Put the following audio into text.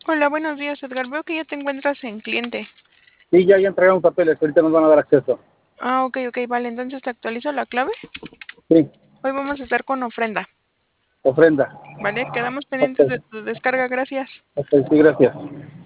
Hola, buenos días, Edgar. Veo que ya te encuentras en cliente. Sí, ya entregamos papeles, ahorita nos van a dar acceso. Ah, ok, ok, vale. Entonces te actualizo la clave. Sí, Hoy vamos a estar con ofrenda, ofrenda. ¿vale? Quedamos Ok, pendientes de tu descarga, gracias. ok, sí, gracias.